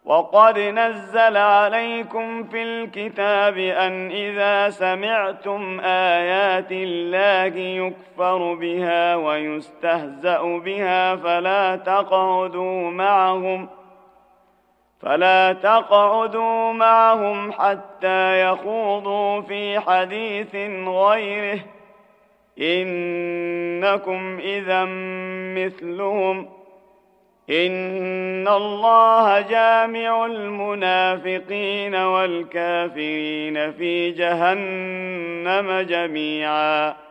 وقد نزل عليكم في الكتاب أن إذا سمعتم آيات الله يكفر بها ويستهزأ بها فلا تقعدوا معهم حتى يخوضوا في حديث غيره، إنكم إذا مثلهم، إن الله جامع المنافقين والكافرين في جهنم جميعا.